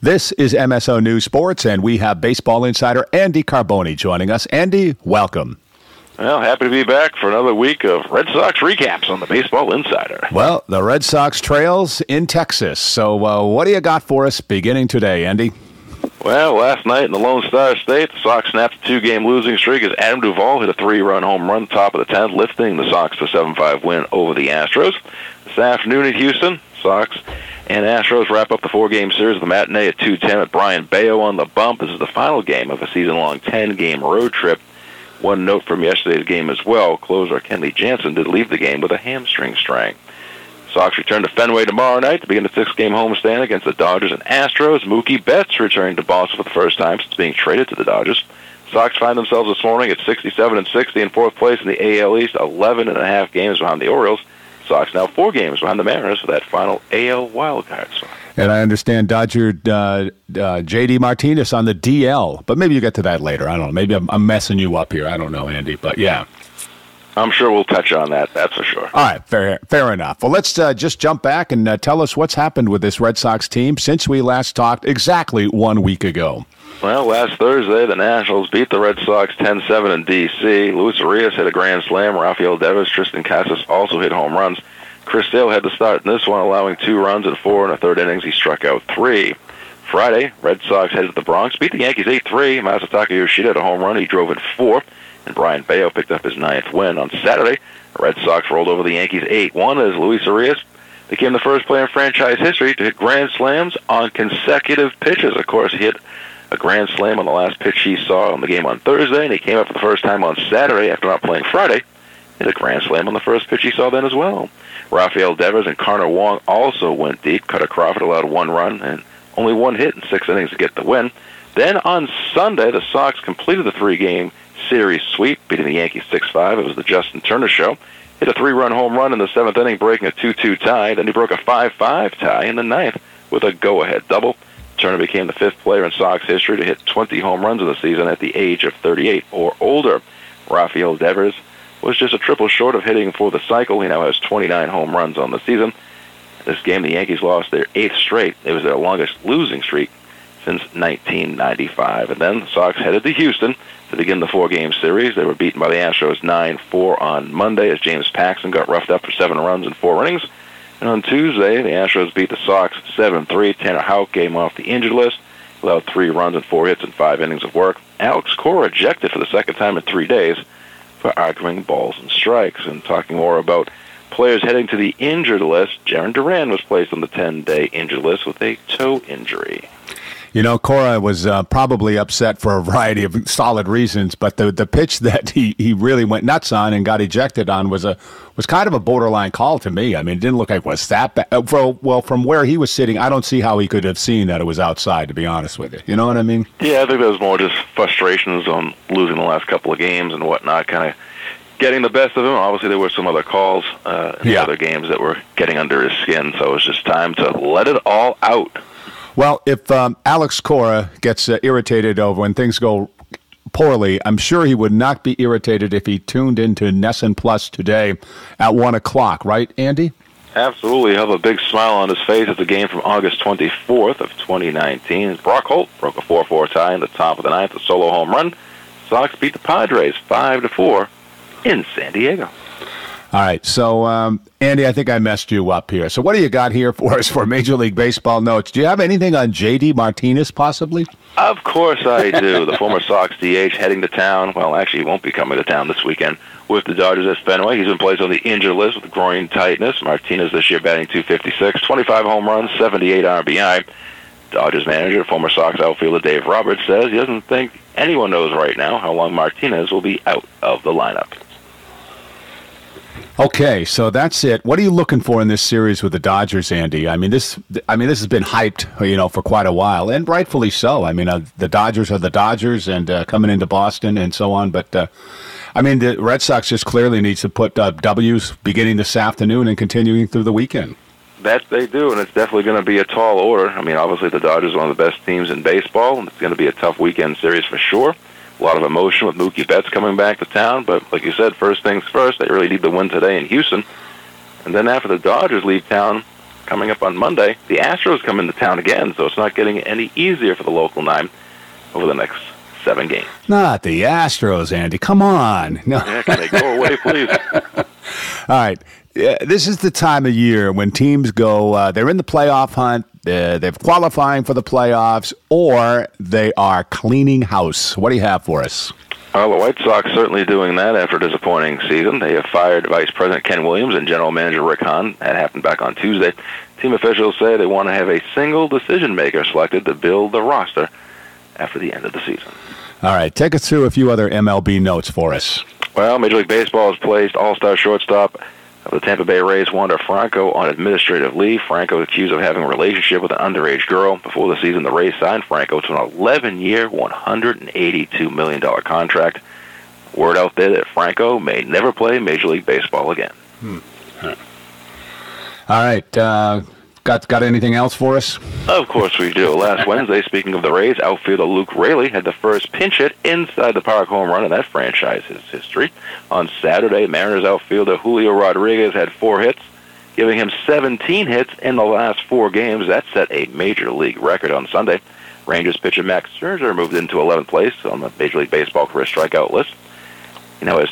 This is MSO News Sports, and we have baseball insider Andy Carboni joining us. Andy, welcome. Well, happy to be back for another week of Red Sox recaps on the Baseball Insider. Well, the Red Sox trails in Texas. So what do you got for us beginning today, Andy? Well, last night in the Lone Star State, the Sox snapped a 2-game losing streak as Adam Duvall hit a 3-run home run top of the 10th, lifting the Sox to a 7-5 win over the Astros. This afternoon in Houston, Sox and Astros wrap up the 4-game series of the matinee at 2:10 with Brian Bayo on the bump. This is the final game of a season-long 10-game road trip. One note from yesterday's game as well, closer Kenley Jansen did leave the game with a hamstring strain. Sox return to Fenway tomorrow night to begin the 6-game homestand against the Dodgers and Astros. Mookie Betts returning to Boston for the first time since being traded to the Dodgers. Sox find themselves this morning at 67-60 in fourth place in the AL East, 11.5 games behind the Orioles. Sox now 4 games behind the Mariners for that final AL wildcard spot. And I understand Dodger J.D. Martinez on the DL, but maybe you get to that later. I don't know. Maybe I'm messing you up here. I don't know, Andy, but yeah. I'm sure we'll touch on that, that's for sure. All right, fair enough. Well, let's just jump back and tell us what's happened with this Red Sox team since we last talked exactly 1 week ago. Well, last Thursday, the Nationals beat the Red Sox 10-7 in D.C. Luis Arias hit a grand slam. Rafael Devers, Tristan Casas also hit home runs. Chris Sale had to start in this one, allowing 2 runs in 4 in the third innings. He struck out 3. Friday, Red Sox headed to the Bronx, beat the Yankees 8-3. Masataka Yoshida had a home run. He drove in 4. And Brian Bayo picked up his 9th win. On Saturday, the Red Sox rolled over the Yankees 8-1 as Luis Arias became the first player in franchise history to hit grand slams on consecutive pitches. Of course, he hit a grand slam on the last pitch he saw in the game on Thursday, and he came up for the first time on Saturday after not playing Friday. Hit a grand slam on the first pitch he saw then as well. Rafael Devers and Carter Wong also went deep. Cutter Crawford allowed 1 run and only 1 hit in 6 innings to get the win. Then on Sunday, the Sox completed the 3-game series sweep, beating the Yankees 6-5. It was the Justin Turner show. Hit a 3-run home run in the 7th inning, breaking a 2-2 tie. Then he broke a 5-5 tie in the 9th with a go-ahead double. Turner became the 5th player in Sox history to hit 20 home runs in the season at the age of 38 or older. Rafael Devers was just a triple short of hitting for the cycle. He now has 29 home runs on the season. This game, the Yankees lost their 8th straight. It was their longest losing streak since 1995. And then the Sox headed to Houston to begin the 4-game series. They were beaten by the Astros 9-4 on Monday as James Paxton got roughed up for 7 runs in 4 innings. And on Tuesday, the Astros beat the Sox 7-3. Tanner Houck came off the injured list, allowed 3 runs and 4 hits in 5 innings of work. Alex Cora ejected for the second time in 3 days for arguing balls and strikes. And talking more about players heading to the injured list, Jarren Duran was placed on the 10-day injured list with a toe injury. You know, Cora was probably upset for a variety of solid reasons, but the pitch that he really went nuts on and got ejected on was kind of a borderline call to me. I mean, it didn't look like it was that bad. Well, from where he was sitting, I don't see how he could have seen that it was outside, to be honest with you. You know what I mean? Yeah, I think there was more just frustrations on losing the last couple of games and whatnot, kind of getting the best of him. Obviously, there were some other calls in the other games that were getting under his skin, so it was just time to let it all out. Well, if Alex Cora gets irritated over when things go poorly, I'm sure he would not be irritated if he tuned into NESN Plus today at 1 o'clock, right, Andy? Absolutely. He'll have a big smile on his face at the game from August 24th of 2019. Brock Holt broke a 4-4 tie in the top of the 9th, a solo home run. Sox beat the Padres 5-4 in San Diego. All right, so, Andy, I think I messed you up here. So what do you got here for us for Major League Baseball notes? Do you have anything on J.D. Martinez, possibly? Of course I do. The former Sox DH heading to town. Well, actually, he won't be coming to town this weekend with the Dodgers at Fenway. He's been placed on the injured list with groin tightness. Martinez this year batting .256, 25 home runs, 78 RBI. Dodgers manager, former Sox outfielder Dave Roberts, says he doesn't think anyone knows right now how long Martinez will be out of the lineup. Okay, so that's it. What are you looking for in this series with the Dodgers, Andy? I mean, this has been hyped, for quite a while, and rightfully so. I mean, the Dodgers are the Dodgers, and coming into Boston and so on. But the Red Sox just clearly needs to put W's beginning this afternoon and continuing through the weekend. That they do, and it's definitely going to be a tall order. I mean, obviously the Dodgers are one of the best teams in baseball, and it's going to be a tough weekend series for sure. A lot of emotion with Mookie Betts coming back to town, but like you said, first things first, they really need the win today in Houston. And then after the Dodgers leave town, coming up on Monday, the Astros come into town again, so it's not getting any easier for the local 9 over the next 7 games. Not the Astros, Andy. Come on. No. Yeah, can they go away, please? All right. This is the time of year when teams go, they're in the playoff hunt, they're qualifying for the playoffs, or they are cleaning house. What do you have for us? Well, the White Sox certainly doing that after a disappointing season. They have fired Vice President Ken Williams and General Manager Rick Hahn. That happened back on Tuesday. Team officials say they want to have a single decision-maker selected to build the roster after the end of the season. All right, take us through a few other MLB notes for us. Well, Major League Baseball has placed all-star shortstop of the Tampa Bay Rays, Wander Franco, on administrative leave. Franco is accused of having a relationship with an underage girl. Before the season, the Rays signed Franco to an 11-year, $182 million contract. Word out there that Franco may never play Major League Baseball again. All right, got anything else for us? Of course we do. Last Wednesday, speaking of the Rays, outfielder Luke Raley had the first pinch hit inside the park home run in that franchise's history. On Saturday, Mariners outfielder Julio Rodriguez had 4 hits, giving him 17 hits in the last 4 games. That set a major league record on Sunday. Rangers pitcher Max Scherzer moved into 11th place on the Major League Baseball career strikeout list. He now has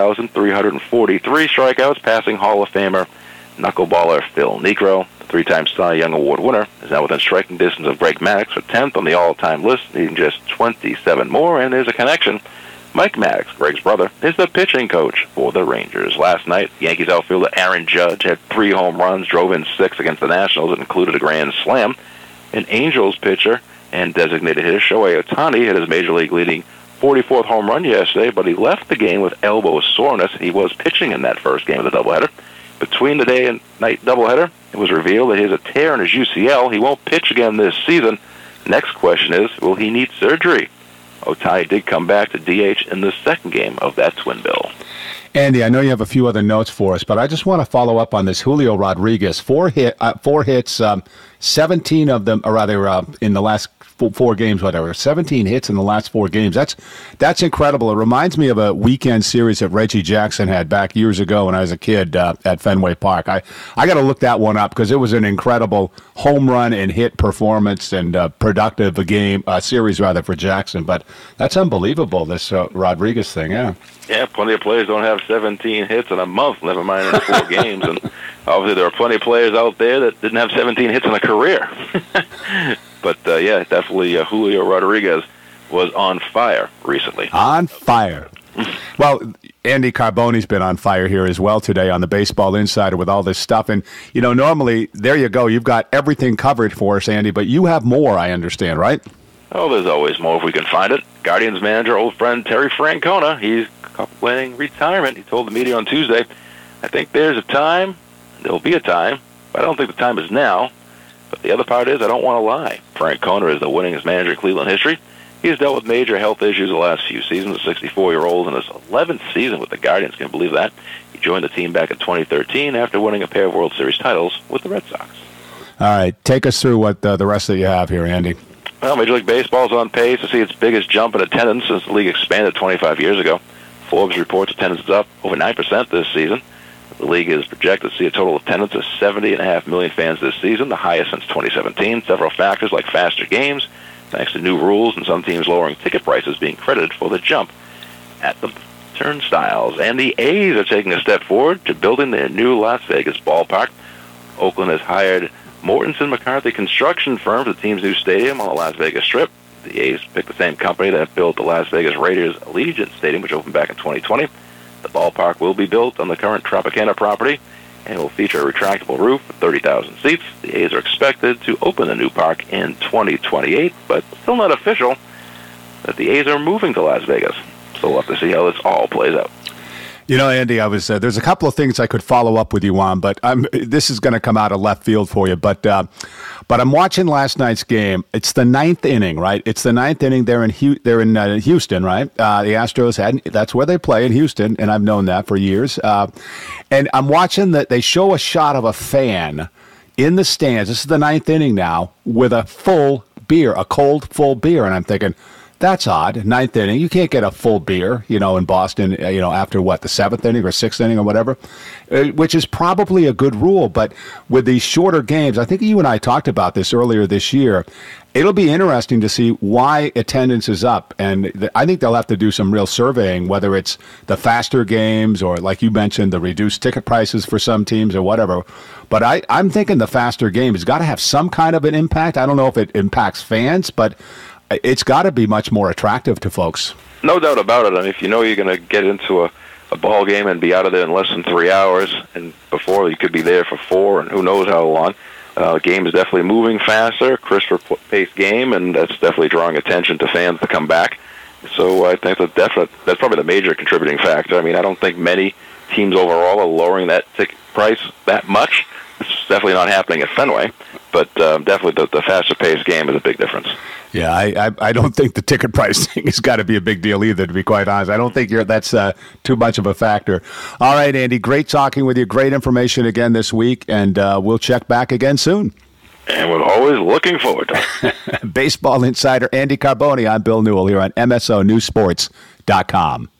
3,343 strikeouts, passing Hall of Famer knuckleballer Phil Niekro. The 3-time Cy Young Award winner is now within striking distance of Greg Maddux for 10th on the all-time list, needing just 27 more, and there's a connection. Mike Maddux, Greg's brother, is the pitching coach for the Rangers. Last night, Yankees outfielder Aaron Judge had 3 home runs, drove in 6 against the Nationals. It included a grand slam. An Angels pitcher and designated hitter Shohei Ohtani hit his major league leading 44th home run yesterday, but he left the game with elbow soreness. He was pitching in that first game of the doubleheader. Between the day and night doubleheader, it was revealed that he has a tear in his UCL. He won't pitch again this season. Next question is, will he need surgery? Ohtani did come back to DH in the second game of that twin bill. Andy, I know you have a few other notes for us, but I just want to follow up on this Julio Rodriguez. 4 hits, 17 of them, or rather in the last 4 games, whatever. 17 hits in the last 4 games. That's incredible. It reminds me of a weekend series that Reggie Jackson had back years ago when I was a kid at Fenway Park. I got to look that one up because it was an incredible home run and hit performance and productive series rather for Jackson. But that's unbelievable, this Rodriguez thing, yeah. Yeah, plenty of players don't have 17 hits in a month, never mind in 4 games. And obviously there are plenty of players out there that didn't have 17 hits in a career. But, yeah, definitely Julio Rodriguez was on fire recently. On fire. Well, Andy Carbone's been on fire here as well today on the Baseball Insider with all this stuff. And, you know, normally, there you go. You've got everything covered for us, Andy, but you have more, I understand, right? Oh, there's always more if we can find it. Guardians manager, old friend Terry Francona, he's contemplating retirement. He told the media on Tuesday, I think there's a time, there'll be a time, but I don't think the time is now. But the other part is I don't want to lie. Francona is the winningest manager in Cleveland history. He has dealt with major health issues the last few seasons. A 64-year-old in his 11th season with the Guardians, can you believe that? He joined the team back in 2013 after winning a pair of World Series titles with the Red Sox. All right, take us through what the rest that you have here, Andy. Well, Major League Baseball is on pace to see its biggest jump in attendance since the league expanded 25 years ago. Forbes reports attendance is up over 9% this season. The league is projected to see a total attendance of 70.5 million fans this season, the highest since 2017. Several factors like faster games, thanks to new rules, and some teams lowering ticket prices being credited for the jump at the turnstiles. And the A's are taking a step forward to building their new Las Vegas ballpark. Oakland has hired Mortenson McCarthy construction firm for the team's new stadium on the Las Vegas Strip. The A's picked the same company that built the Las Vegas Raiders Allegiant Stadium, which opened back in 2020. The ballpark will be built on the current Tropicana property and will feature a retractable roof with 30,000 seats. The A's are expected to open the new park in 2028, but still not official that the A's are moving to Las Vegas. So we'll have to see how this all plays out. You know, Andy, there's a couple of things I could follow up with you on, but this is going to come out of left field for you. But I'm watching last night's game. It's the 9th inning, right? It's the 9th inning. They're in Houston, right? The Astros that's where they play in Houston, and I've known that for years. And I'm watching that they show a shot of a fan in the stands. This is the 9th inning now with a full beer, a cold full beer, and I'm thinking, That's odd. Ninth inning. You can't get a full beer, in Boston, after what, the seventh inning or sixth inning or whatever, which is probably a good rule. But with these shorter games, I think you and I talked about this earlier this year. It'll be interesting to see why attendance is up. And I think they'll have to do some real surveying, whether it's the faster games or, like you mentioned, the reduced ticket prices for some teams or whatever. But I'm thinking the faster game has got to have some kind of an impact. I don't know if it impacts fans, but it's got to be much more attractive to folks. No doubt about it. I mean, if you know you're going to get into a ball game and be out of there in less than 3 hours, and before you could be there for 4, and who knows how long. The game is definitely moving faster, crisper-paced game, and that's definitely drawing attention to fans to come back. So I think that's probably the major contributing factor. I mean, I don't think many teams overall are lowering that ticket price that much. It's definitely not happening at Fenway, but definitely the faster-paced game is a big difference. Yeah, I don't think the ticket pricing has got to be a big deal either, to be quite honest. I don't think that's too much of a factor. All right, Andy, great talking with you. Great information again this week, and we'll check back again soon. And we're always looking forward to it. Baseball insider Andy Carboni. I'm Bill Newell here on MSONewsports.com.